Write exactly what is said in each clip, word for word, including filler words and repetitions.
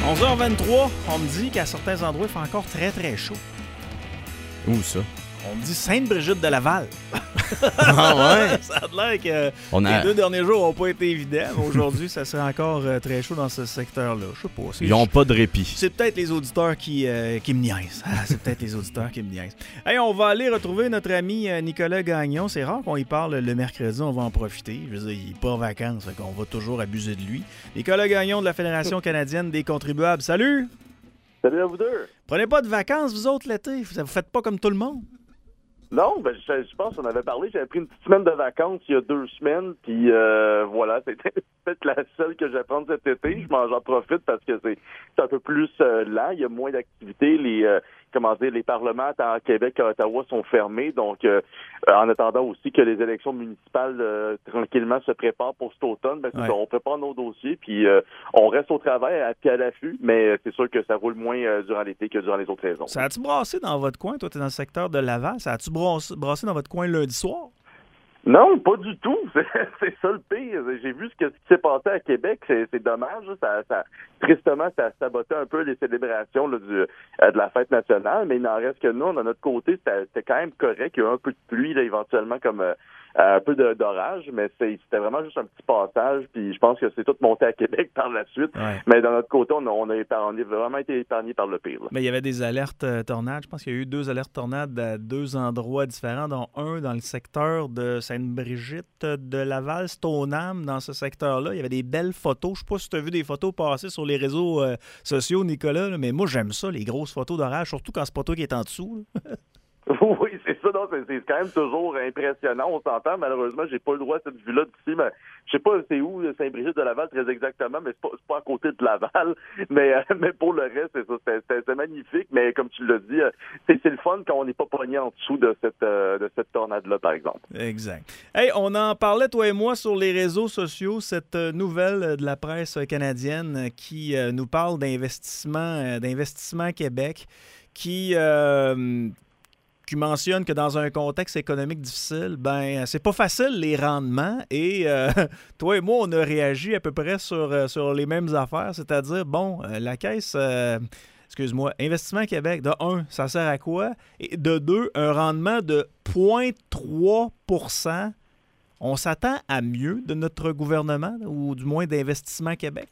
onze heures vingt-trois, on me dit qu'à certains endroits, il fait encore très, très chaud. Où ça? On me dit Sainte-Brigitte de Laval. Ah ouais? Ça a l'air que On a... les deux derniers jours n'ont pas été évidents, mais aujourd'hui, ça serait encore euh, très chaud dans ce secteur-là. Je sais pas. C'est, Ils n'ont pas de répit. C'est peut-être les auditeurs qui, euh, qui me niaisent. Ah, c'est peut-être les auditeurs qui me niaisent. Hey, on va aller retrouver notre ami euh, Nicolas Gagnon. C'est rare qu'on y parle le mercredi, on va en profiter. Je veux dire, il n'est pas en vacances, fait qu'on va toujours abuser de lui. Nicolas Gagnon de la Fédération canadienne des contribuables. Salut! Salut à vous deux! Prenez pas de vacances, vous autres, l'été. Vous ne faites pas comme tout le monde. Non, ben je, je pense qu'on avait parlé. J'avais pris une petite semaine de vacances il y a deux semaines, puis euh, voilà, c'était peut-être la seule que je vais prendre cet été. Je m'en j'en profite parce que c'est, c'est un peu plus euh, lent. Il y a moins d'activités. Les euh, comment dire, les parlements tant à Québec qu'à Ottawa sont fermés. Donc, euh, en attendant aussi que les élections municipales euh, tranquillement se préparent pour cet automne, ben, c'est Ouais. ça, on prépare nos dossiers, puis euh, on reste au travail à pied à l'affût, mais c'est sûr que ça roule moins euh, durant l'été que durant les autres saisons. Ça a-tu brassé dans votre coin? Toi, tu es dans le secteur de Laval. Ça a-tu brassé, brassé dans votre coin lundi soir? Non, pas du tout. C'est, c'est ça le pire. J'ai vu ce, que, ce qui s'est passé à Québec. C'est, c'est dommage. Ça, ça, tristement, ça a saboté un peu les célébrations là, du, euh, de la fête nationale. Mais il n'en reste que nous, de notre côté, c'était, c'était quand même correct. Il y a eu un peu de pluie, là, éventuellement, comme euh, un peu de, d'orage. Mais c'est, c'était vraiment juste un petit passage. Puis je pense que c'est tout monté à Québec par la suite. Ouais. Mais de notre côté, on a, on a, épargné, on a vraiment été épargné par le pire. Là. Mais il y avait des alertes euh, tornades. Je pense qu'il y a eu deux alertes tornades à deux endroits différents, dont un dans le secteur de Sainte-Brigitte de Laval, Stoneham, dans ce secteur-là. Il y avait des belles photos. Je ne sais pas si tu as vu des photos passer sur les réseaux euh, sociaux, Nicolas, là, mais moi, j'aime ça, les grosses photos d'orage, surtout quand c'est pas toi qui est en dessous. Oui, c'est ça. Non, c'est, c'est quand même toujours impressionnant. On s'entend. Malheureusement, j'ai pas le droit à cette vue-là d'ici. Mais je sais pas c'est où Saint-Brigitte de Laval très exactement, mais c'est pas, c'est pas à côté de Laval. Mais, euh, mais pour le reste, c'est ça. C'est, c'est, c'est magnifique. Mais comme tu l'as dit, c'est, c'est le fun quand on n'est pas pogné en dessous de cette, euh, de cette tornade-là, par exemple. Exact. Hey, on en parlait, toi et moi, sur les réseaux sociaux, cette nouvelle de la presse canadienne qui euh, nous parle d'investissement, euh, d'investissement Québec, qui... Euh, qui mentionne que dans un contexte économique difficile, ben c'est pas facile les rendements et euh, toi et moi, on a réagi à peu près sur, sur les mêmes affaires, c'est-à-dire, bon, la caisse, euh, excuse-moi, Investissement Québec, de un, ça sert à quoi? Et de deux, un rendement de zéro virgule trois pour cent. On s'attend à mieux de notre gouvernement ou du moins d'Investissement Québec?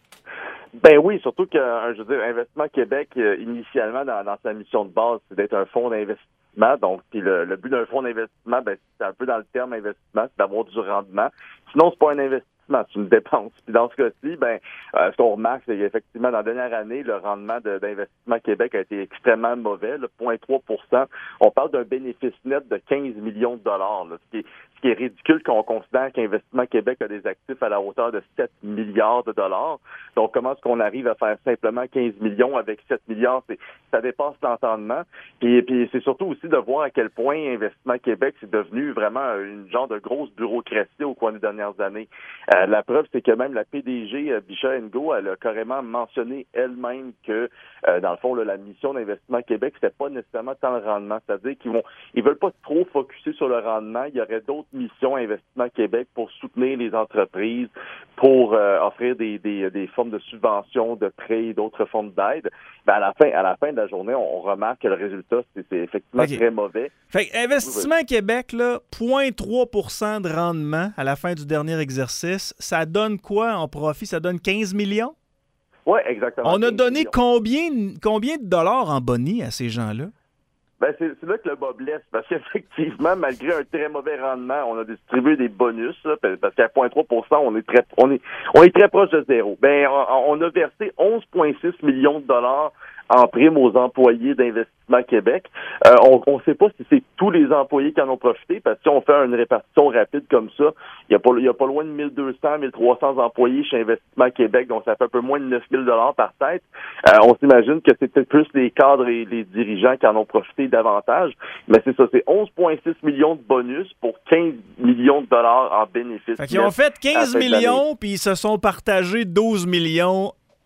Ben oui, surtout que, je veux dire, Investissement Québec, euh, initialement, dans, dans sa mission de base, c'est d'être un fonds d'investissement. Donc, puis le, le but d'un fonds d'investissement, ben, c'est un peu dans le terme investissement, c'est d'avoir du rendement. Sinon, c'est pas un investissement, c'est une dépense. Puis dans ce cas-ci, ben, euh, ce qu'on remarque, c'est qu'effectivement, dans la dernière année, le rendement de, d'Investissement Québec a été extrêmement mauvais, le zéro virgule trois pour cent. On parle d'un bénéfice net de quinze millions de dollars, là, ce qui est Ce qui est ridicule quand on considère qu'Investissement Québec a des actifs à la hauteur de sept milliards de dollars. Donc, comment est-ce qu'on arrive à faire simplement quinze millions avec sept milliards? C'est, ça dépasse l'entendement. Puis, puis c'est surtout aussi de voir à quel point Investissement Québec c'est devenu vraiment une genre de grosse bureaucratie au cours des dernières années. Euh, la preuve, c'est que même la P D G, euh, Bicha Ngo, elle a carrément mentionné elle-même que, euh, dans le fond, là, la mission d'Investissement Québec, c'était pas nécessairement tant le rendement. C'est-à-dire qu'ils vont, ils veulent pas trop focusser sur le rendement. Il y aurait d'autres missions Investissement Québec pour soutenir les entreprises, pour euh, offrir des, des, des formes de subventions, de prêts, d'autres formes d'aide. Ben à la fin, à la fin de la journée, on, on remarque que le résultat, c'est, c'est effectivement okay. très mauvais. Fait que Investissement oui, oui. Québec, là, zéro virgule trois pour cent de rendement à la fin du dernier exercice, ça donne quoi en profit? Ça donne quinze millions? Oui, exactement. On a donné combien, combien de dollars en boni à ces gens-là? Ben c'est, c'est là que le bas blesse, parce qu'effectivement, malgré un très mauvais rendement, on a distribué des bonus, là, parce qu'à zéro virgule trois pour cent, on est très on est on est très proche de zéro. Ben on, on a versé onze virgule six millions de dollars en prime aux employés d'Investissement Québec. Euh, on ne sait pas si c'est tous les employés qui en ont profité, parce que si on fait une répartition rapide comme ça, il y a pas il y a pas loin de mille deux cents, mille trois cents employés chez Investissement Québec, donc ça fait un peu moins de neuf mille dollars par tête. Euh, on s'imagine que c'est peut-être plus les cadres et les dirigeants qui en ont profité davantage, mais c'est ça, c'est onze virgule six millions de bonus pour quinze millions de dollars en bénéfices. Fait qu'ils ont fait quinze millions, puis ils se sont partagés douze millions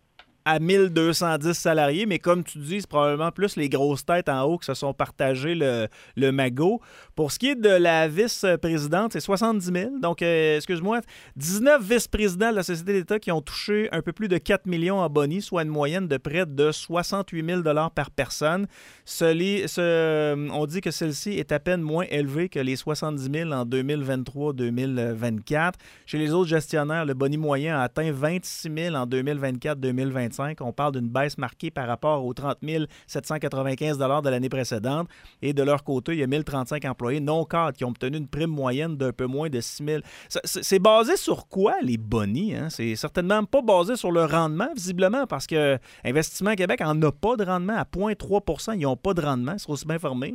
à mille deux cent dix salariés, mais comme tu dis, c'est probablement plus les grosses têtes en haut qui se sont partagées le, le magot. Pour ce qui est de la vice-présidente, c'est soixante-dix mille. Donc, euh, excuse-moi, dix-neuf vice-présidents de la Société d'État qui ont touché un peu plus de quatre millions en boni, soit une moyenne de près de soixante-huit mille dollars par personne. Ce, ce, on dit que celle-ci est à peine moins élevée que les soixante-dix mille en deux mille vingt-trois deux mille vingt-quatre. Chez les autres gestionnaires, le boni moyen a atteint vingt-six mille en deux mille vingt-quatre deux mille vingt-cinq. On parle d'une baisse marquée par rapport aux trente mille sept cent quatre-vingt-quinze dollars de l'année précédente. Et de leur côté, il y a mille trente-cinq employés non-cadres qui ont obtenu une prime moyenne d'un peu moins de six mille. C'est basé sur quoi, les bonis? Hein? C'est certainement pas basé sur le rendement, visiblement, parce que Investissement Québec en a pas de rendement. À zéro virgule trois pour cent, ils n'ont pas de rendement. Ils sont aussi bien formés.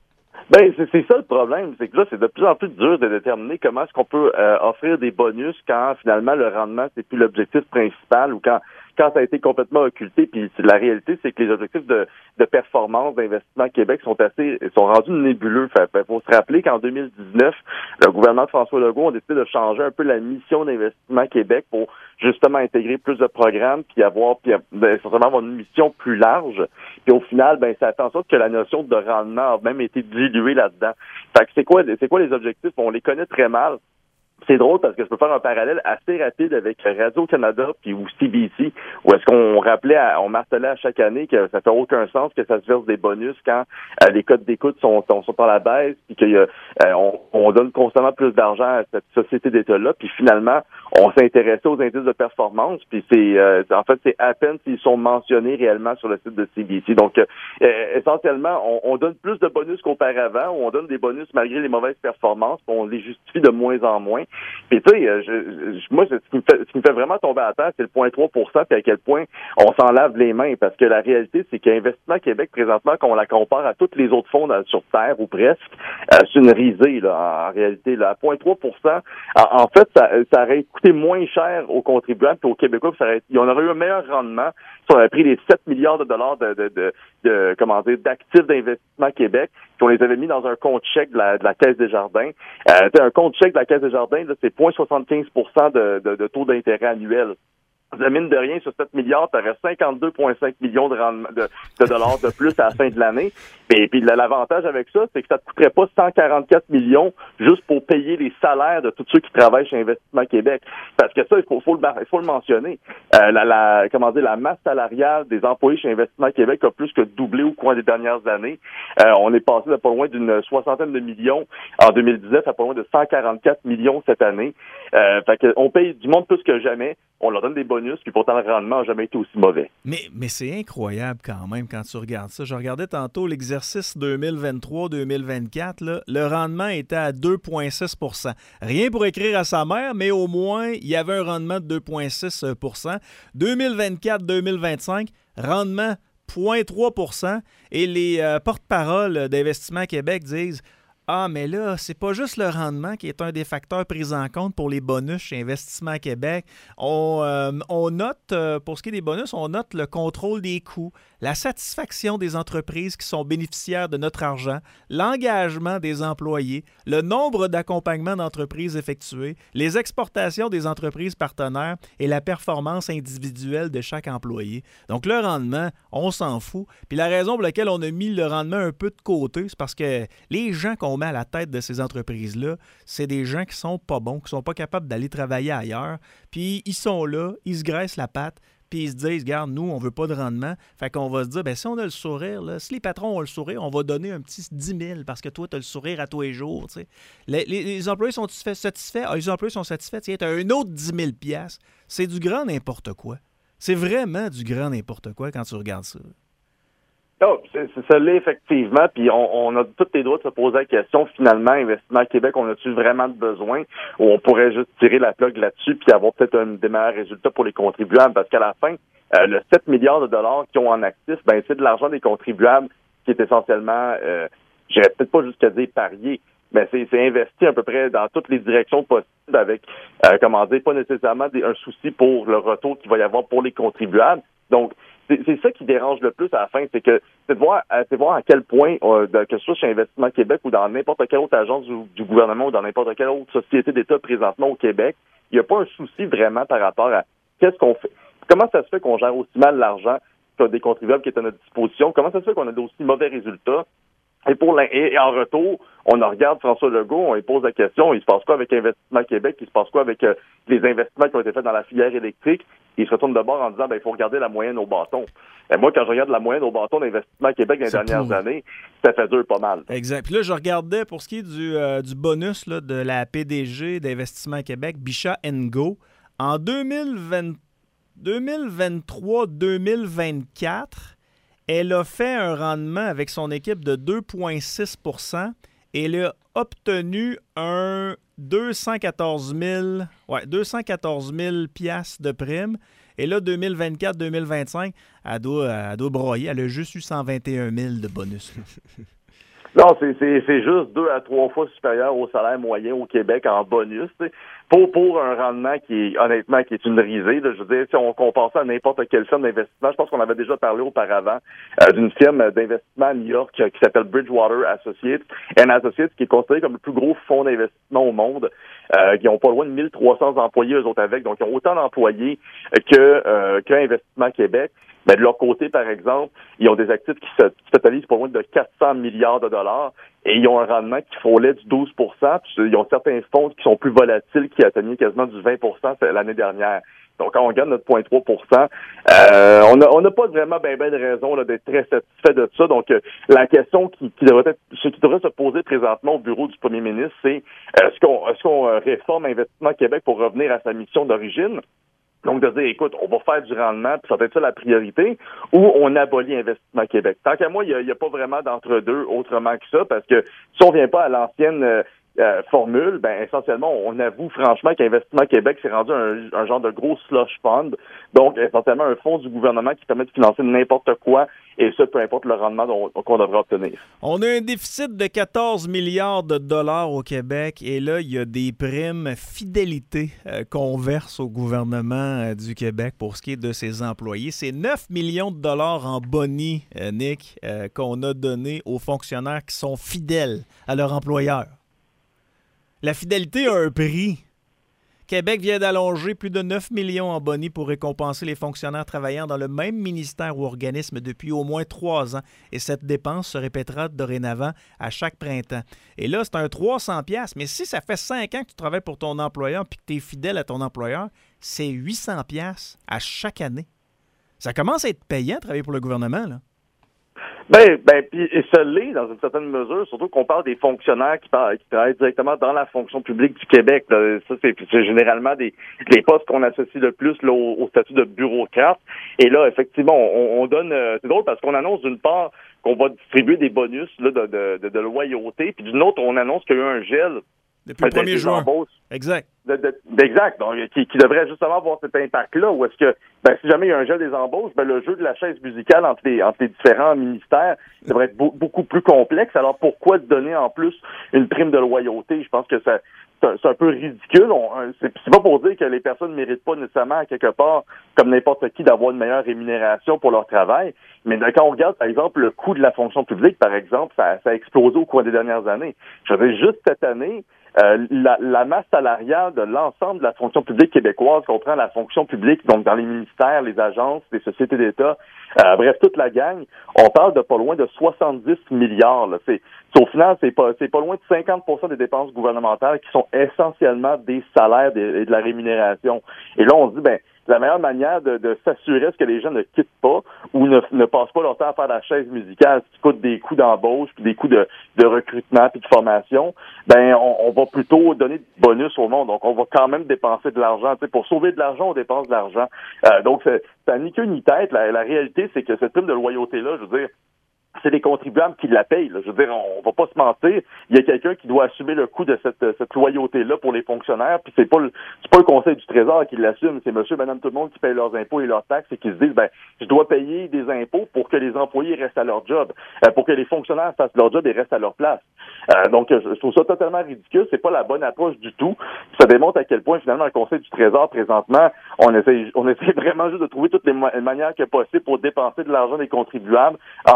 Ben c'est, c'est ça le problème, c'est que là, c'est de plus en plus dur de déterminer comment est-ce qu'on peut euh, offrir des bonus quand finalement le rendement, c'est plus l'objectif principal ou quand quand ça a été complètement occulté. Puis la réalité, c'est que les objectifs de, de performance d'Investissement Québec sont assez sont rendus nébuleux. Il faut se rappeler qu'en deux mille dix-neuf, le gouvernement de François Legault a décidé de changer un peu la mission d'Investissement Québec pour justement intégrer plus de programmes puis avoir puis ben, certainement avoir une mission plus large. Puis au final, ben ça fait en sorte que la notion de rendement a même été diluée là-dedans. Fait que c'est quoi c'est quoi les objectifs? On les connaît très mal. C'est drôle parce que je peux faire un parallèle assez rapide avec Radio-Canada puis ou C B C, où est-ce qu'on rappelait, à, on martelait à chaque année que ça fait aucun sens que ça se verse des bonus quand euh, les codes d'écoute sont, sont, sont à la baisse, puis qu'on euh, on donne constamment plus d'argent à cette société d'État-là, puis finalement, on s'est intéressé aux indices de performance, puis c'est euh, en fait, c'est à peine s'ils sont mentionnés réellement sur le site de C B C. Donc, euh, essentiellement, on, on donne plus de bonus qu'auparavant, ou on donne des bonus malgré les mauvaises performances, puis on les justifie de moins en moins. Puis tu sais, je, je, moi, ce qui me fait, ce qui me fait vraiment tomber à terre, c'est le zéro virgule trois pour cent, puis à quel point on s'en lave les mains, parce que la réalité, c'est qu'Investissement Québec, présentement, quand on la compare à tous les autres fonds dans, sur Terre, ou presque, euh, c'est une risée, là, en réalité. Là, à zéro virgule trois pour cent, en, en fait, ça, ça aurait coûté moins cher aux contribuables et aux Québécois, puis ça aurait, on aurait eu un meilleur rendement si on avait pris les sept milliards de dollars de, de, de, de comment dire, d'actifs d'Investissement Québec, puis on les avait mis dans un compte chèque de la, de la Caisse des Jardins. Euh, un compte chèque de la Caisse des Jardins, là, c'est zéro virgule soixante-quinze pour cent de, de, de taux d'intérêt annuel. De mine de rien, sur sept milliards, tu aurais cinquante-deux virgule cinq millions de, rendement, de, de dollars de plus à la fin de l'année. Et puis l'avantage avec ça, c'est que ça te coûterait pas cent quarante-quatre millions juste pour payer les salaires de tous ceux qui travaillent chez Investissement Québec. Parce que ça, il faut, faut, le, il faut le mentionner. Euh, la, la, comment dire, la masse salariale des employés chez Investissement Québec a plus que doublé au cours des dernières années. Euh, on est passé de pas loin d'une soixantaine de millions en deux mille dix-neuf à pas loin de cent quarante-quatre millions cette année. Euh, fait que on paye du monde plus que jamais. On leur donne des bonus, puis pourtant le rendement n'a jamais été aussi mauvais. Mais, mais c'est incroyable quand même quand tu regardes ça. Je regardais tantôt l'exercice deux mille vingt-trois deux mille vingt-quatre. Là, le rendement était à deux virgule six pour cent. Rien pour écrire à sa mère, mais au moins, il y avait un rendement de deux virgule six pour cent. deux mille vingt-quatre deux mille vingt-cinq, rendement zéro virgule trois pour cent. Et les euh, porte-paroles d'Investissement Québec disent « Ah, mais là, c'est pas juste le rendement qui est un des facteurs pris en compte pour les bonus chez Investissement Québec. On, euh, on note, euh, pour ce qui est des bonus, on note le contrôle des coûts, la satisfaction des entreprises qui sont bénéficiaires de notre argent, l'engagement des employés, le nombre d'accompagnements d'entreprises effectués, les exportations des entreprises partenaires et la performance individuelle de chaque employé. Donc, le rendement, on s'en fout. Puis la raison pour laquelle on a mis le rendement un peu de côté, c'est parce que les gens qu'on met à la tête de ces entreprises-là, c'est des gens qui sont pas bons, qui sont pas capables d'aller travailler ailleurs. Puis ils sont là, ils se graissent la patte, puis ils se disent, regarde, nous, on veut pas de rendement. Fait qu'on va se dire, ben si on a le sourire, là, si les patrons ont le sourire, on va donner un petit dix mille parce que toi, tu as le sourire à tous les jours. Tu sais. Les, les, les employés sont satisfaits? Ah, les employés sont satisfaits. Tiens, tu as un autre dix mille piastres. C'est du grand n'importe quoi. C'est vraiment du grand n'importe quoi quand tu regardes ça. Oh, c'est, c'est ça l'est effectivement, puis on, on a tous les droits de se poser la question, finalement, Investissement Québec, on a-tu vraiment de besoin, ou on pourrait juste tirer la plug là-dessus puis avoir peut-être un des meilleurs résultats pour les contribuables, parce qu'à la fin, euh, le sept milliards de dollars qu'ils ont en actifs, ben c'est de l'argent des contribuables qui est essentiellement, euh, j'irais peut-être pas jusqu'à dire parier, mais c'est, c'est investi à peu près dans toutes les directions possibles avec, euh, comment dire, pas nécessairement des, un souci pour le retour qu'il va y avoir pour les contribuables. Donc, c'est, c'est ça qui dérange le plus à la fin, c'est que c'est de voir, c'est de voir à quel point, euh, de, que ce soit chez Investissement Québec ou dans n'importe quelle autre agence du, du gouvernement ou dans n'importe quelle autre société d'État présentement au Québec, il n'y a pas un souci vraiment par rapport à qu'est-ce qu'on fait. comment ça se fait qu'on gère aussi mal l'argent des contribuables qui est à notre disposition? Comment ça se fait qu'on a d'aussi mauvais résultats? Et, pour la, et, et en retour, on regarde François Legault, on lui pose la question, il se passe quoi avec Investissement Québec, il se passe quoi avec euh, les investissements qui ont été faits dans la filière électrique? Il se retourne de bord en disant, ben, il faut regarder la moyenne au bâton. Et moi, quand je regarde la moyenne au bâton d'Investissement Québec dans les dernières pourri. années, ça fait dur pas mal. Exact. Puis là, je regardais pour ce qui est du, euh, du bonus là, de la P D G d'Investissement Québec, Bichat and Go, en deux mille vingt, deux mille vingt-trois deux mille vingt-quatre, elle a fait un rendement avec son équipe de deux virgule six pour cent et elle a obtenu un deux cent quatorze mille, ouais, deux cent quatorze mille piastres de prime. Et là, deux mille vingt-quatre deux mille vingt-cinq, elle doit, elle doit broyer. Elle a juste eu cent vingt et un mille de bonus. Non, c'est, c'est, c'est juste deux à trois fois supérieur au salaire moyen au Québec en bonus. T'sais. Pour, pour un rendement qui est, honnêtement, qui est une risée. Là, je veux dire, si on compare ça à n'importe quelle firme d'investissement, je pense qu'on avait déjà parlé auparavant euh, d'une firme d'investissement à New York euh, qui s'appelle Bridgewater Associates. And Associates, qui est considéré comme le plus gros fonds d'investissement au monde, euh, qui ont pas loin de mille trois cents employés, eux autres avec. Donc, ils ont autant d'employés que, euh, qu'Investissement Québec. Mais de leur côté, par exemple, ils ont des actifs qui se qui totalisent pour loin de quatre cents milliards de dollars et ils ont un rendement qui frôlait du douze pour cent. Puis ils ont certains fonds qui sont plus volatiles, qui atteignaient quasiment du vingt pour cent l'année dernière. Donc, quand on regarde notre zéro virgule trois pour cent, euh, on n'a on n'a pas vraiment ben ben de raison là, d'être très satisfait de ça. Donc, euh, la question qui, qui devrait être, ce qui devrait se poser présentement au bureau du premier ministre, c'est euh, est-ce qu'on est-ce qu'on euh, réforme Investissement Québec pour revenir à sa mission d'origine? Donc, de dire, écoute, on va faire du rendement, puis ça va être ça la priorité, ou on abolit Investissement Québec. Tant qu'à moi, il n'y a, a pas vraiment d'entre-deux autrement que ça, parce que si on vient pas à l'ancienne euh, euh, formule, ben essentiellement, on avoue franchement qu'Investissement Québec s'est rendu un, un genre de gros slush fund, donc essentiellement un fonds du gouvernement qui permet de financer n'importe quoi, et ça, peu importe le rendement dont, qu'on devrait obtenir. On a un déficit de quatorze milliards de dollars au Québec, et là, il y a des primes fidélité euh, qu'on verse au gouvernement euh, du Québec pour ce qui est de ses employés. C'est neuf millions de dollars en boni, euh, Nick, euh, qu'on a donné aux fonctionnaires qui sont fidèles à leur employeur. La fidélité a un prix. Québec vient d'allonger plus de neuf millions en boni pour récompenser les fonctionnaires travaillant dans le même ministère ou organisme depuis au moins trois ans. Et cette dépense se répétera dorénavant à chaque printemps. Et là, c'est un trois cents piastres. Mais si ça fait cinq ans que tu travailles pour ton employeur et que tu es fidèle à ton employeur, c'est huit cents piastres à chaque année. Ça commence à être payant de travailler pour le gouvernement, là. Ben, ben, puis et ça l'est dans une certaine mesure, surtout qu'on parle des fonctionnaires qui, parlent, qui travaillent directement dans la fonction publique du Québec. Là. Ça, c'est, c'est généralement des, des postes qu'on associe le plus là, au, au statut de bureaucrate. Et là, effectivement, on, on donne. Euh, c'est drôle parce qu'on annonce d'une part qu'on va distribuer des bonus là, de, de, de, de loyauté, puis d'une autre, on annonce qu'il y a eu un gel. Depuis le premier juin. Exact. De, de, exact. Donc, qui, qui devrait justement avoir cet impact-là, où est-ce que, ben, si jamais il y a un gel des embauches, ben, le jeu de la chaise musicale entre les, entre les différents ministères devrait être be- beaucoup plus complexe. Alors, pourquoi donner en plus une prime de loyauté? Je pense que ça, c'est, un, c'est un peu ridicule. On, c'est, c'est pas pour dire que les personnes ne méritent pas nécessairement, à quelque part, comme n'importe qui, d'avoir une meilleure rémunération pour leur travail. Mais quand on regarde, par exemple, le coût de la fonction publique, par exemple, ça, ça a explosé au cours des dernières années. Je veux dire, juste cette année, Euh, la, la masse salariale de l'ensemble de la fonction publique québécoise comprend la fonction publique, donc dans les ministères, les agences, les sociétés d'État, euh, bref, toute la gang. On parle de pas loin de soixante-dix milliards. Là. C'est, c'est, au final, c'est pas, c'est pas loin de cinquante pour cent des dépenses gouvernementales qui sont essentiellement des salaires et de la rémunération. Et là, on se dit, ben, la meilleure manière de, de s'assurer ce que les gens ne quittent pas ou ne, ne passent pas leur temps à faire la chaise musicale, ce qui coûte des coûts d'embauche, puis des coûts de, de recrutement, puis de formation, ben on, on va plutôt donner des bonus au monde. Donc, on va quand même dépenser de l'argent. Tu sais, pour sauver de l'argent, on dépense de l'argent. Euh, donc, c'est, ça ni queue ni tête. La, la réalité, c'est que cette prime de loyauté-là, je veux dire, c'est les contribuables qui la payent. Là. Je veux dire, on va pas se mentir. Il y a quelqu'un qui doit assumer le coût de cette, cette loyauté-là pour les fonctionnaires. Puis c'est pas le, c'est pas le Conseil du Trésor qui l'assume. C'est monsieur, madame, tout le monde qui paye leurs impôts et leurs taxes et qui se disent, ben, je dois payer des impôts pour que les employés restent à leur job, euh, pour que les fonctionnaires fassent leur job et restent à leur place. Euh, donc, je, je trouve ça totalement ridicule. C'est pas la bonne approche du tout. Ça démontre à quel point, finalement, le Conseil du Trésor, présentement, on essaie, on essaie vraiment juste de trouver toutes les ma- manières que possible pour dépenser de l'argent des contribuables en disant que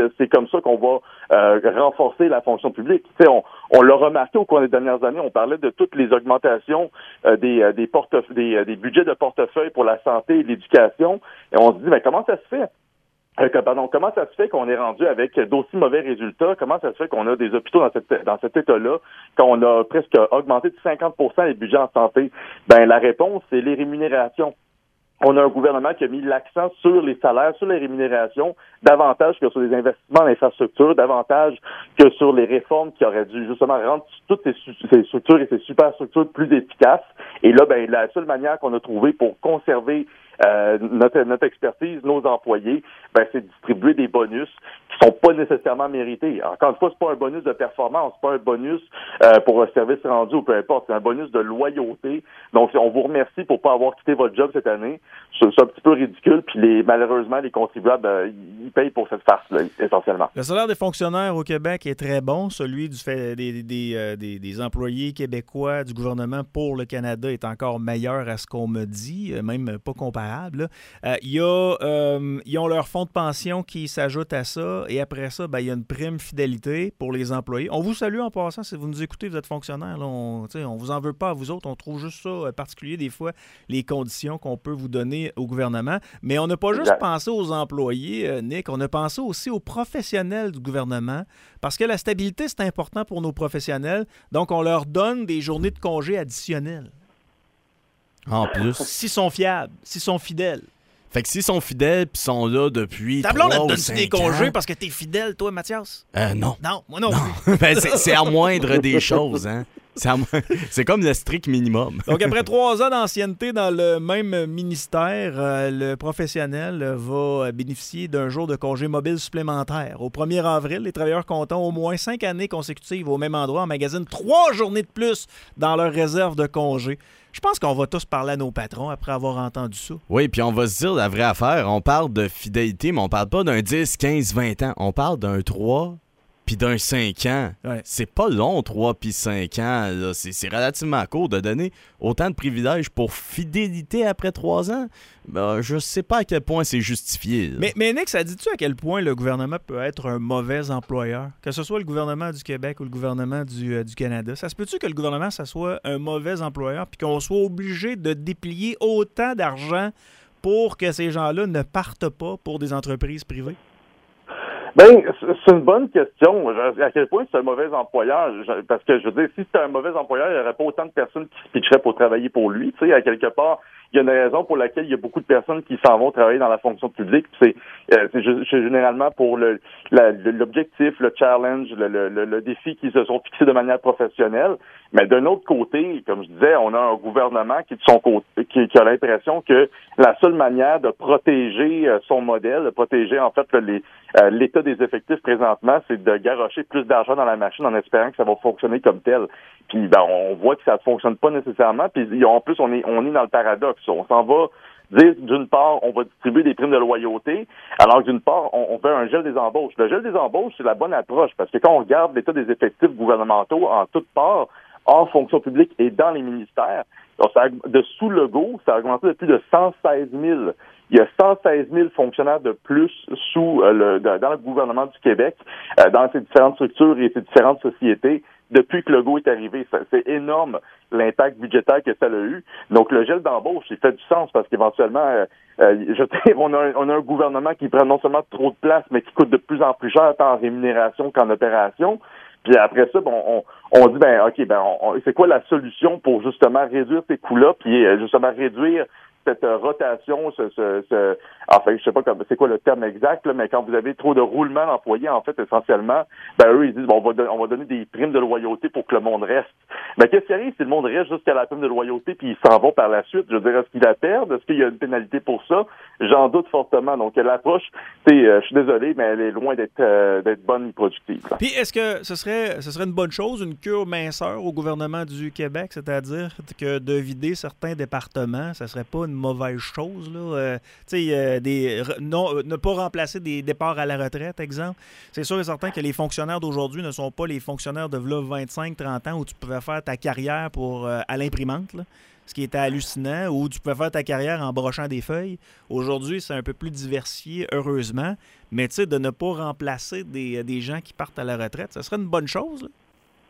que c'est comme ça qu'on va euh, renforcer la fonction publique. Tu sais, on, on l'a remarqué au cours des dernières années, on parlait de toutes les augmentations euh, des euh, des, portef- des, euh, des budgets de portefeuille pour la santé et l'éducation, et on se dit, mais comment ça se fait? Euh, que, pardon, comment ça se fait qu'on est rendu avec d'aussi mauvais résultats? Comment ça se fait qu'on a des hôpitaux dans, cette, dans cet état-là, qu'on a presque augmenté de cinquante pour cent les budgets en santé? Ben, la réponse, c'est les rémunérations. On a un gouvernement qui a mis l'accent sur les salaires, sur les rémunérations, davantage que sur les investissements en infrastructure, davantage que sur les réformes qui auraient dû justement rendre toutes ces, ces structures et ces superstructures plus efficaces. Et là, ben, la seule manière qu'on a trouvée pour conserver Euh, notre, notre expertise, nos employés, ben, c'est de distribuer des bonus qui sont pas nécessairement mérités. Encore une fois, c'est pas un bonus de performance, c'est pas un bonus euh, pour un service rendu ou peu importe, c'est un bonus de loyauté. Donc, on vous remercie pour pas avoir quitté votre job cette année. C'est, c'est un petit peu ridicule, puis les, malheureusement, les contribuables, euh, ils payent pour cette farce-là, essentiellement. Le salaire des fonctionnaires au Québec est très bon. Celui du fait des, des, euh, des, des employés québécois du gouvernement pour le Canada est encore meilleur à ce qu'on me dit, même pas comparable. Euh, il y a, euh, ils ont leur fonds de pension qui s'ajoute à ça, et après ça, ben, il y a une prime fidélité pour les employés. On vous salue en passant, si vous nous écoutez, vous êtes fonctionnaire, là, on ne vous en veut pas à vous autres, on trouve juste ça particulier des fois, les conditions qu'on peut vous donner au gouvernement. Mais on n'a pas juste pensé aux employés, euh, Nick, on a pensé aussi aux professionnels du gouvernement, parce que la stabilité, c'est important pour nos professionnels, donc on leur donne des journées de congé additionnelles. En plus. S'ils sont fiables, s'ils sont fidèles. Fait que s'ils sont fidèles pis sont là depuis Ta blonde, trois elle te ou donne cinq des congés ans, parce que t'es fidèle, toi, Mathias? Euh, non. Non, moi non. non. Ben, c'est, c'est à moindre des choses, hein. C'est, à, c'est comme le strict minimum. Donc, après trois ans d'ancienneté dans le même ministère, euh, le professionnel va bénéficier d'un jour de congé mobile supplémentaire. Au premier avril, les travailleurs comptant au moins cinq années consécutives au même endroit emmagasinent trois journées de plus dans leur réserve de congé. Je pense qu'on va tous parler à nos patrons après avoir entendu ça. Oui, puis on va se dire la vraie affaire. On parle de fidélité, mais on parle pas d'un dix, quinze, vingt ans. On parle d'un trois puis d'un cinq ans. Ouais. C'est pas long, trois puis cinq ans. Là. C'est, c'est relativement court de donner autant de privilèges pour fidélité après trois ans. Ben, je sais pas à quel point c'est justifié. Mais, mais Nick, ça dit-tu à quel point le gouvernement peut être un mauvais employeur? Que ce soit le gouvernement du Québec ou le gouvernement du, euh, du Canada. Ça se peut-tu que le gouvernement, ça soit un mauvais employeur puis qu'on soit obligé de déplier autant d'argent pour que ces gens-là ne partent pas pour des entreprises privées? Ben, c'est une bonne question. À quel point c'est un mauvais employeur? Parce que, je veux dire, si c'était un mauvais employeur, il n'y aurait pas autant de personnes qui se pitcheraient pour travailler pour lui. Tu sais, à quelque part, il y a une raison pour laquelle il y a beaucoup de personnes qui s'en vont travailler dans la fonction publique. C'est, euh, c'est, c'est généralement pour le, la, l'objectif, le challenge, le, le, le défi qu'ils se sont fixés de manière professionnelle. Mais d'un autre côté, comme je disais, on a un gouvernement qui, de son côté, qui, qui a l'impression que la seule manière de protéger son modèle, de protéger en fait les, euh, l'état des effectifs présentement, c'est de garrocher plus d'argent dans la machine en espérant que ça va fonctionner comme tel. Puis ben, on voit que ça ne fonctionne pas nécessairement. Puis en plus, on est on est dans le paradoxe. On s'en va dire, d'une part, on va distribuer des primes de loyauté, alors que d'une part, on, on fait un gel des embauches. Le gel des embauches, c'est la bonne approche, parce que quand on regarde l'état des effectifs gouvernementaux en toutes parts, hors fonction publique et dans les ministères, donc ça, de sous Legault, ça a augmenté de plus de cent seize mille. Il y a cent seize mille fonctionnaires de plus sous euh, le, de, dans le gouvernement du Québec, euh, dans ces différentes structures et ces différentes sociétés, depuis que Legault est arrivé. Ça, c'est énorme l'impact budgétaire que ça a eu. Donc, le gel d'embauche, il fait du sens parce qu'éventuellement, euh, euh, je sais, on a, un, on a un gouvernement qui prend non seulement trop de place, mais qui coûte de plus en plus cher tant en rémunération qu'en opération. Puis après ça, bon, on, on dit, ben, OK, ben, on, c'est quoi la solution pour justement réduire ces coûts-là, puis justement réduire cette rotation, ce, ce, ce enfin, je sais pas comme, c'est quoi le terme exact, là, mais quand vous avez trop de roulement d'employés, en fait, essentiellement, ben, eux, ils disent, bon, on va, don- on va donner des primes de loyauté pour que le monde reste. Mais qu'est-ce qui arrive si le monde reste jusqu'à la prime de loyauté puis ils s'en vont par la suite? Je veux dire, est-ce qu'ils la perdent? Est-ce qu'il y a une pénalité pour ça? J'en doute fortement. Donc, l'approche, c'est, euh, je suis désolé, mais elle est loin d'être, euh, d'être bonne et productive. Là. Puis, est-ce que ce serait, ce serait une bonne chose, une cure minceur au gouvernement du Québec, c'est-à-dire que de vider certains départements, ça serait pas une mauvaise chose, là? Euh, tu sais, euh, des, non, ne pas remplacer des départs à la retraite, exemple. C'est sûr et certain que les fonctionnaires d'aujourd'hui ne sont pas les fonctionnaires de vingt-cinq trente ans où tu pouvais faire ta carrière pour, euh, à l'imprimante, là. ce qui était hallucinant, où tu pouvais faire ta carrière en brochant des feuilles. Aujourd'hui, c'est un peu plus diversifié, heureusement. Mais tu sais, de ne pas remplacer des, des gens qui partent à la retraite, ça serait une bonne chose, là.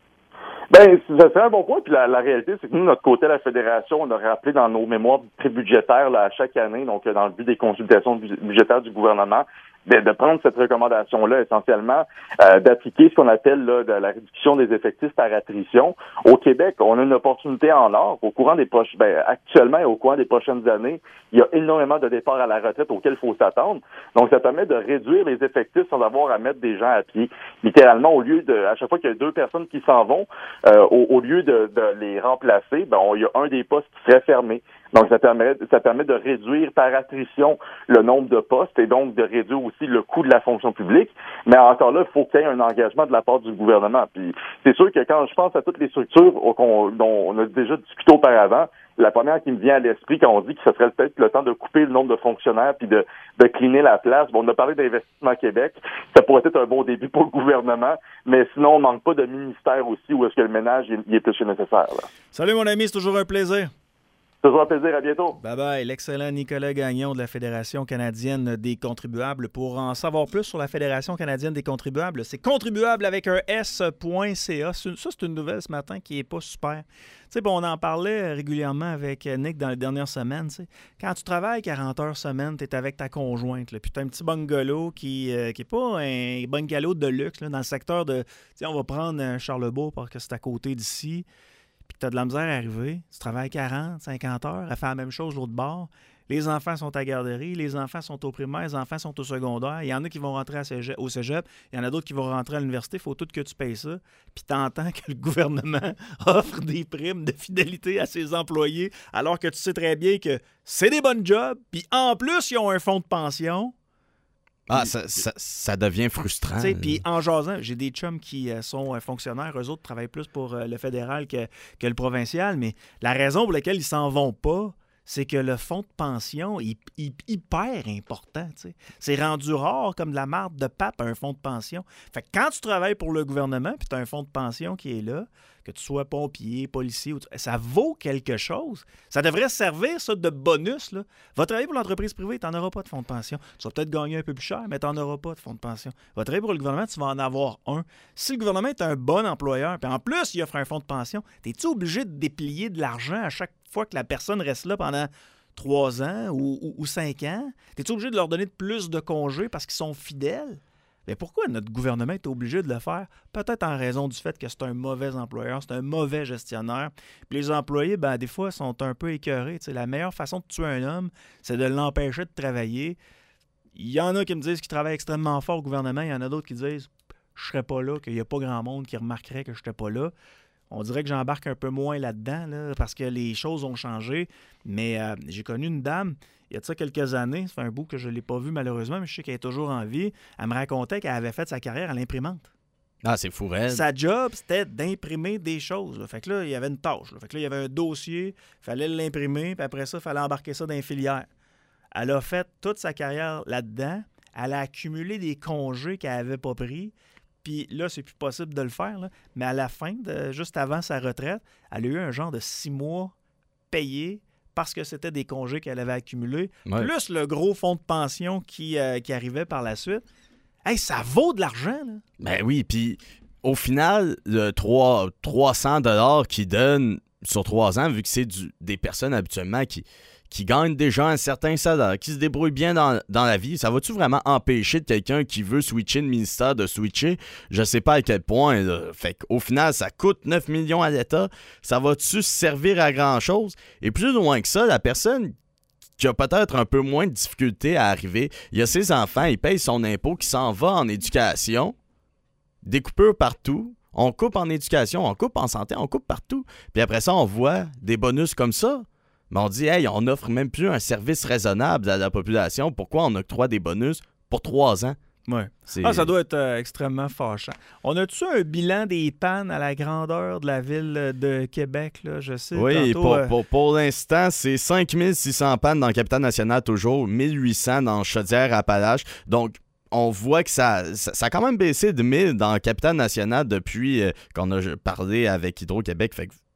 Ben, c'est un bon point. Puis la, la réalité, c'est que nous, de notre côté, la Fédération, on a rappelé dans nos mémoires prébudgétaires là, à chaque année, donc dans le but des consultations budgétaires du gouvernement, de, de prendre cette recommandation-là, essentiellement, euh, d'appliquer ce qu'on appelle là, de la réduction des effectifs par attrition. Au Québec, on a une opportunité en or. Au courant des proches, ben, actuellement et au courant des prochaines années, il y a énormément de départs à la retraite auxquels il faut s'attendre. Donc, ça permet de réduire les effectifs sans avoir à mettre des gens à pied. Littéralement, au lieu de, à chaque fois qu'il y a deux personnes qui s'en vont, euh, au, au lieu de, de les remplacer, ben, il y a un des postes qui serait fermé. Donc, ça permet, ça permet de réduire par attrition le nombre de postes et donc de réduire aussi le coût de la fonction publique. Mais encore là, il faut qu'il y ait un engagement de la part du gouvernement. Puis, c'est sûr que quand je pense à toutes les structures qu'on, dont on a déjà discuté auparavant, la première qui me vient à l'esprit quand on dit que ce serait peut-être le temps de couper le nombre de fonctionnaires puis de, de cleaner la place. Bon, on a parlé d'Investissement Québec. Ça pourrait être un bon début pour le gouvernement, mais sinon, on manque pas de ministère aussi où est-ce que le ménage il est plus nécessaire. Là. Salut mon ami, c'est toujours un plaisir. Toujours un plaisir, à bientôt. Bye bye. L'excellent Nicolas Gagnon de la Fédération canadienne des contribuables. Pour en savoir plus sur la Fédération canadienne des contribuables, c'est contribuable avec un S.ca. Ça, c'est une nouvelle ce matin qui n'est pas super. Tu sais, bon, on en parlait régulièrement avec Nick dans les dernières semaines. T'sais. Quand tu travailles quarante heures semaine, tu es avec ta conjointe. Là, puis tu as un petit bungalow qui n'est qui pas un bungalow de luxe là, dans le secteur de... On va prendre Charlebourg parce que c'est à côté d'ici. Puis tu as de la misère à arriver, tu travailles quarante, cinquante heures, à faire la même chose l'autre bord. Les enfants sont à garderie, les enfants sont au primaire, les enfants sont au secondaire. Il y en a qui vont rentrer à cégep, au cégep, il y en a d'autres qui vont rentrer à l'université. Il faut tout que tu payes ça. Puis tu entends que le gouvernement offre des primes de fidélité à ses employés, alors que tu sais très bien que c'est des bonnes jobs. Puis en plus, ils ont un fonds de pension. Ah, ça, ça, ça devient frustrant. Puis en jasant, j'ai des chums qui euh, sont euh, fonctionnaires. Eux autres travaillent plus pour euh, le fédéral que, que le provincial. Mais la raison pour laquelle ils s'en vont pas, c'est que le fonds de pension est hyper important. T'sais. C'est rendu rare comme de la marde de pape un fonds de pension. Fait que quand tu travailles pour le gouvernement puis tu as un fonds de pension qui est là, que tu sois pompier, policier, ça vaut quelque chose. Ça devrait servir, ça, de bonus. Là. Va travailler pour l'entreprise privée, tu n'en auras pas de fonds de pension. Tu vas peut-être gagner un peu plus cher, mais tu n'en auras pas de fonds de pension. Va travailler pour le gouvernement, tu vas en avoir un. Si le gouvernement est un bon employeur, puis en plus, il offre un fonds de pension, es-tu obligé de déplier de l'argent à chaque fois que la personne reste là pendant trois ans ou, ou, ou cinq ans? Es-tu obligé de leur donner plus de congés parce qu'ils sont fidèles? Mais pourquoi notre gouvernement est obligé de le faire? Peut-être en raison du fait que c'est un mauvais employeur, c'est un mauvais gestionnaire. Puis les employés, ben, des fois, sont un peu écœurés. T'sais, la meilleure façon de tuer un homme, c'est de l'empêcher de travailler. Il y en a qui me disent qu'ils travaillent extrêmement fort au gouvernement. Il y en a d'autres qui disent « je serais pas là », qu'il n'y a pas grand monde qui remarquerait que je n'étais pas là. On dirait que j'embarque un peu moins là-dedans là, parce que les choses ont changé. Mais euh, j'ai connu une dame, il y a de ça quelques années, ça fait un bout que je ne l'ai pas vue malheureusement, mais je sais qu'elle est toujours en vie. Elle me racontait qu'elle avait fait sa carrière à l'imprimante. Ah, c'est fou, raide. Sa job, c'était d'imprimer des choses. Là. Fait que là, il y avait une tâche. Là. Fait que là, il y avait un dossier, il fallait l'imprimer, puis après ça, il fallait embarquer ça dans une filière. Elle a fait toute sa carrière là-dedans. Elle a accumulé des congés qu'elle n'avait pas pris. Puis là, c'est plus possible de le faire. Là. Mais à la fin, de, juste avant sa retraite, elle a eu un genre de six mois payés parce que c'était des congés qu'elle avait accumulés, ouais. Plus le gros fonds de pension qui, euh, qui arrivait par la suite. Hey, ça vaut de l'argent, là! Ben oui, puis au final, le trois cents dollars qu'ils donnent sur trois ans, vu que c'est du, des personnes habituellement qui, qui gagnent déjà un certain salaire, qui se débrouillent bien dans, dans la vie, ça va-tu vraiment empêcher de quelqu'un qui veut switcher le ministère de switcher? Je sais pas à quel point. Là. Fait qu'au final, ça coûte neuf millions à l'État. Ça va-tu servir à grand-chose? Et plus loin que ça, la personne qui a peut-être un peu moins de difficulté à arriver, il y a ses enfants, il paye son impôt, qui s'en va en éducation, des coupures partout, on coupe en éducation, on coupe en santé, on coupe partout. Puis après ça, on voit des bonus comme ça. Mais on dit, hey, on n'offre même plus un service raisonnable à la population. Pourquoi on octroie des bonus pour trois ans? Oui. Ah, ça doit être euh, extrêmement fâchant. On a-tu un bilan des pannes à la grandeur de la ville de Québec? Là? Je sais. Oui, tantôt, pour, euh... pour, pour l'instant, c'est cinq mille six cents pannes dans le Capitale-Nationale toujours, mille huit cents dans Chaudière-Appalaches. Donc, on voit que ça, ça, ça a quand même baissé de mille dans le Capitale-Nationale depuis euh, qu'on a parlé avec Hydro-Québec. Fait que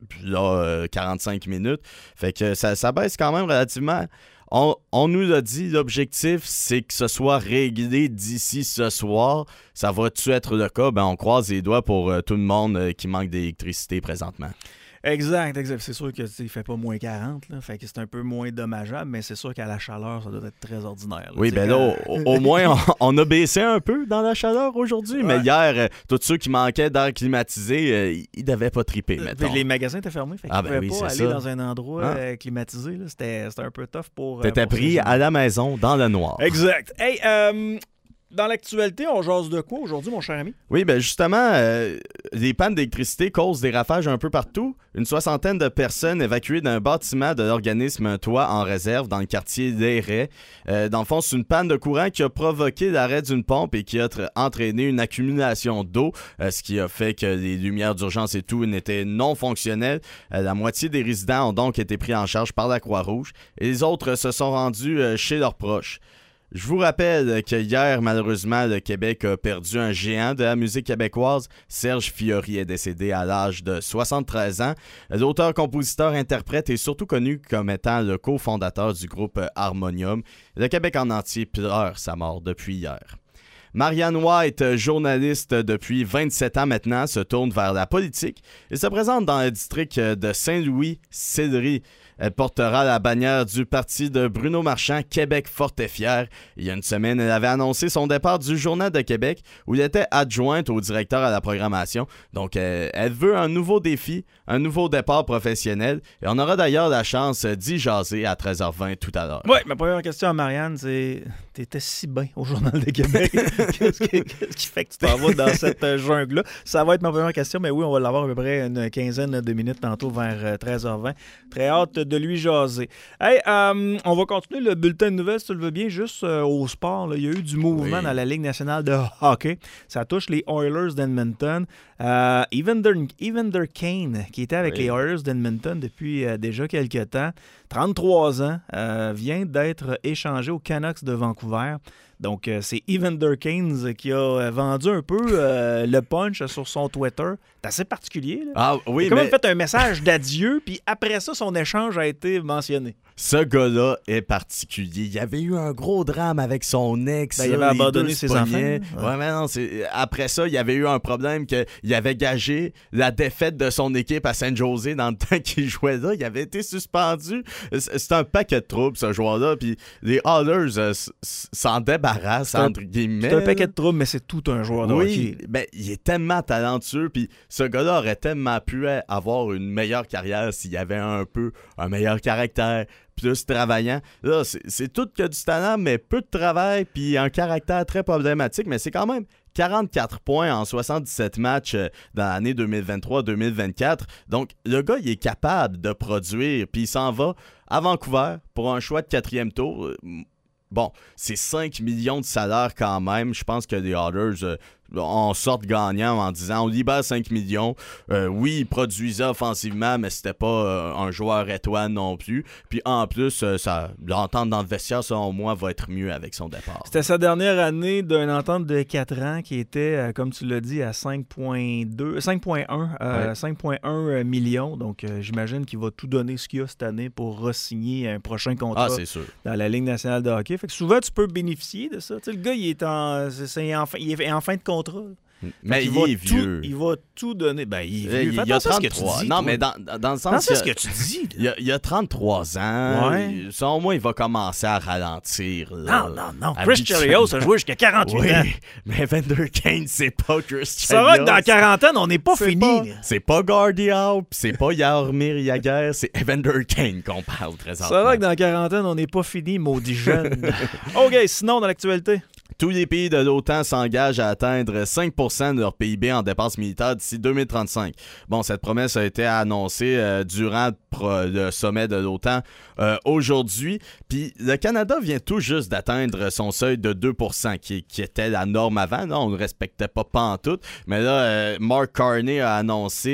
puis là, euh, quarante-cinq minutes. Fait que ça, ça baisse quand même relativement. On, on nous a dit, l'objectif, c'est que ce soit réglé d'ici ce soir. Ça va-tu être le cas? Ben, on croise les doigts pour euh, tout le monde euh, qui manque d'électricité présentement. Exact, exact. C'est sûr qu'il ne fait pas moins quarante, là, fait que c'est un peu moins dommageable, mais c'est sûr qu'à la chaleur, ça doit être très ordinaire. Là, oui, ben là, quand... au, au moins, on, on a baissé un peu dans la chaleur aujourd'hui, ouais. Mais hier, euh, tous ceux qui manquaient d'air climatisé, euh, ils devaient pas triper, mettons. Les magasins étaient fermés, fait qu'ils ah, ne ben pouvaient oui, pas aller ça. dans un endroit ah. euh, climatisé. Là. C'était, c'était un peu tough pour... T'étais euh, pour pris à la maison, dans le noir. Exact. Hey, euh... dans l'actualité, on jase de quoi aujourd'hui, mon cher ami? Oui, bien justement, euh, les pannes d'électricité causent des ravages un peu partout. Une soixantaine de personnes évacuées d'un bâtiment de l'organisme Un Toit en réserve dans le quartier d'Airay. Euh, dans le fond, c'est une panne de courant qui a provoqué l'arrêt d'une pompe et qui a tra- entraîné une accumulation d'eau, euh, ce qui a fait que les lumières d'urgence et tout n'étaient non fonctionnelles. Euh, la moitié des résidents ont donc été pris en charge par la Croix-Rouge et les autres se sont rendus euh, chez leurs proches. Je vous rappelle que hier, malheureusement, le Québec a perdu un géant de la musique québécoise. Serge Fiori est décédé à l'âge de soixante-treize ans. L'auteur, compositeur, interprète est surtout connu comme étant le cofondateur du groupe Harmonium. Le Québec en entier pleure sa mort depuis hier. Marianne White, journaliste depuis vingt-sept ans maintenant, se tourne vers la politique et se présente dans le district de Saint-Louis-Sillery. Elle portera la bannière du parti de Bruno Marchand, Québec fort et fier. Il y a une semaine, elle avait annoncé son départ du Journal de Québec, où elle était adjointe au directeur à la programmation. Donc, elle, elle veut un nouveau défi, un nouveau départ professionnel. Et on aura d'ailleurs la chance d'y jaser à treize heures vingt tout à l'heure. Oui, ma première question à Marianne, c'est « T'étais si bien au Journal de Québec. Qu'est-ce, qui, qu'est-ce qui fait que tu t'en vas dans cette jungle-là? » Ça va être ma première question, mais oui, on va l'avoir à peu près une quinzaine de minutes tantôt vers treize heures vingt. Très hâte de lui jaser. Hey, euh, on va continuer le bulletin de nouvelles, si tu le veux bien, juste euh, au sport. Là. Il y a eu du mouvement oui. dans la Ligue nationale de hockey. Ça touche les Oilers d'Edmonton. Euh, Evander, Evander Kane, qui était avec oui. les Oilers d'Edmonton depuis euh, déjà quelques temps, trente-trois ans, euh, vient d'être échangé aux Canucks de Vancouver. Donc, euh, c'est Evander Kane qui a vendu un peu euh, le punch sur son Twitter. C'est assez particulier. Là. Ah, oui, il a quand mais... même fait un message d'adieu, puis après ça, son échange a été mentionné. Ce gars-là est particulier. Il y avait eu un gros drame avec son ex. Ben, il avait abandonné ses enfants. Ouais. Ouais, mais non, c'est... Après ça, il y avait eu un problème qu'il avait gagé la défaite de son équipe à San Jose dans le temps qu'il jouait là. Il avait été suspendu. C'est un paquet de troubles, ce joueur-là. Puis les Oilers euh, s'en débarrassent, entre guillemets. C'est un paquet de troubles, mais c'est tout un joueur de oui, hockey. Ben, il est tellement talentueux. Puis ce gars-là aurait tellement pu avoir une meilleure carrière s'il avait un peu un meilleur caractère, plus travaillant. Là, c'est, c'est tout que du talent, mais peu de travail, puis un caractère très problématique, mais c'est quand même quarante-quatre points en soixante-dix-sept matchs dans l'année deux mille vingt-trois deux mille vingt-quatre. Donc, le gars, il est capable de produire, puis il s'en va à Vancouver pour un choix de quatrième tour. Bon, c'est cinq millions de salaire quand même. Je pense que les Oilers euh, en sortent gagnants en disant on libère cinq millions. Euh, oui, il produisait offensivement, mais c'était pas euh, un joueur étoile non plus. Puis en plus, euh, ça, l'entente dans le vestiaire, selon moi, va être mieux avec son départ. C'était sa dernière année d'une entente de quatre ans qui était, euh, comme tu l'as dit, à cinq virgule deux, cinq virgule un, euh, ouais. cinq virgule un millions. Donc, euh, j'imagine qu'il va tout donner ce qu'il a cette année pour re-signer un prochain contrat ah, c'est sûr. dans la Ligue nationale de hockey. Fait que souvent, tu peux bénéficier de ça. Tu sais, le gars, il est en, c'est, c'est en, fin, il est en fin de contrat. Mais il, il est tout, vieux. Il va tout donner. Ben, il est vieux. Il, Fais il y a trente-trois. trente-trois. Ce que tu dis, non, toi. mais dans, dans le sens. Non, c'est ce que tu dis. Il y, a, il y a trente-trois ans. Ouais. Selon moi, il va commencer à ralentir. Là, non, non, non. Chris Chelios a joué jusqu'à quarante-huit oui, ans. Mais Evander Kane, c'est pas Chris Chelios. C'est vrai que dans la quarantaine, on n'est pas c'est fini. Pas, c'est pas Gordie Howe, c'est pas Jaromir Jagr, c'est Evander Kane qu'on parle présentement. C'est vrai que dans la quarantaine, on n'est pas fini, maudit jeune. OK, sinon, dans l'actualité. Tous les pays de l'OTAN s'engagent à atteindre cinq pour cent de leur P I B en dépenses militaires d'ici deux mille trente-cinq. Bon, cette promesse a été annoncée euh, durant le sommet de l'OTAN euh, aujourd'hui. Puis le Canada vient tout juste d'atteindre son seuil de deux pour cent, qui, qui était la norme avant. Là, on ne respectait pas pantoute. Mais là, euh, Mark Carney a annoncé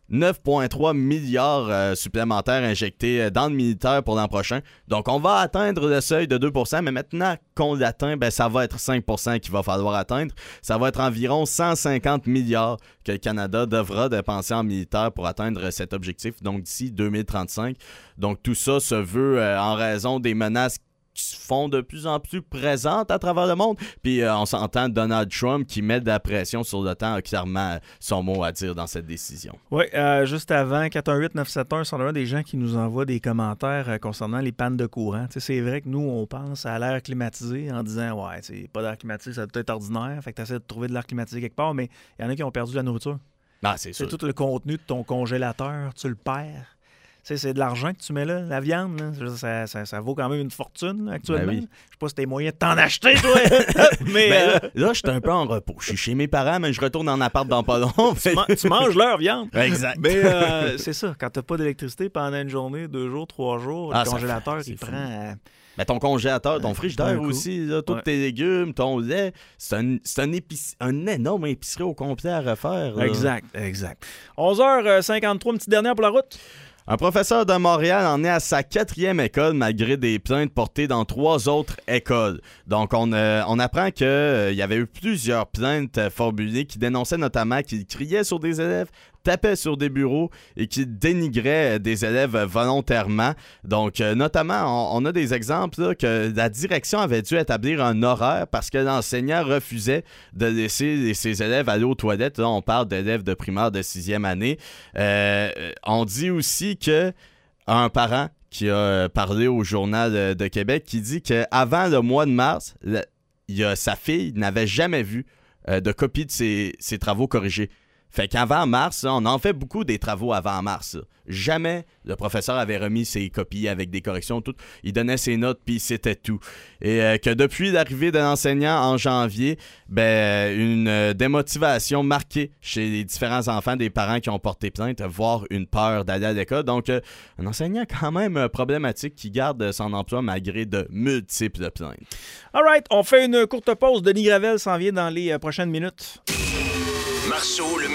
neuf virgule trois milliards euh, supplémentaires injectés dans le militaire pour l'an prochain. Donc, on va atteindre le seuil de deux pour cent, mais maintenant qu'on l'atteint, ben, ça va être cinq pour cent qu'il va falloir atteindre. Ça va être environ cent cinquante milliards que le Canada devra dépenser en militaire pour atteindre cet objectif, donc d'ici deux mille trente-cinq. Donc, tout ça se veut euh, en raison des menaces qui se font de plus en plus présentes à travers le monde. Puis euh, on s'entend Donald Trump qui met de la pression sur l'OTAN a clairement son mot à dire dans cette décision. Oui, euh, juste avant, quatre un huit neuf sept un, c'est des gens qui nous envoient des commentaires euh, concernant les pannes de courant. T'sais, c'est vrai que nous, on pense à l'air climatisé en disant « Ouais, c'est pas d'air climatisé, ça doit être ordinaire. » Fait que tu essaies de trouver de l'air climatisé quelque part, mais il y en a qui ont perdu la nourriture. Ah, c'est C'est sûr. tout le contenu de ton congélateur, tu le perds. Tu sais, c'est de l'argent que tu mets là, la viande. Là. Ça, ça, ça vaut quand même une fortune là, actuellement. Ben oui. Je sais pas si t'as moyen de t'en acheter, toi. mais Ben euh, là, là je suis un peu en repos. Je suis chez mes parents, mais je retourne en appart dans pas long. tu, man- tu manges leur viande. Exact. Mais euh, c'est ça, quand t'as pas d'électricité pendant une journée, deux jours, trois jours, Ah, le ça congélateur, fait- il c'est prend... euh, Ben, ton congélateur, ton Un frigidaire coup. aussi, là, tous Ouais. tes légumes, ton lait, c'est un, c'est un, épic- un énorme épicerie au complet à refaire. là. Exact, exact. onze heures cinquante-trois, une petite dernière pour la route. Un professeur de Montréal en est à sa quatrième école malgré des plaintes portées dans trois autres écoles. Donc, on, euh, on apprend qu'il euh, y avait eu plusieurs plaintes euh, formulées qui dénonçaient notamment qu'il criait sur des élèves, tapait sur des bureaux et qu'il dénigrait euh, des élèves euh, volontairement. Donc, euh, notamment, on, on a des exemples là, que la direction avait dû établir un horaire parce que l'enseignant refusait de laisser ses élèves aller aux toilettes. Là, on parle d'élèves de primaire de sixième année. Euh, on dit aussi que un parent qui a parlé au Journal de Québec qui dit qu'avant le mois de mars, le, il y a, sa fille n'avait jamais vu euh, de copie de ses, ses travaux corrigés. Fait qu'avant mars, là, on en fait beaucoup des travaux avant mars. Là. Jamais le professeur avait remis ses copies avec des corrections. Tout. Il donnait ses notes, puis c'était tout. Et euh, que depuis l'arrivée de l'enseignant en janvier, ben, une euh, démotivation marquée chez les différents enfants des parents qui ont porté plainte, voire une peur d'aller à l'école. Donc, euh, un enseignant quand même euh, problématique qui garde son emploi malgré de multiples plaintes. All right, on fait une courte pause. Denis Gravel s'en vient dans les euh, prochaines minutes. Marceau, le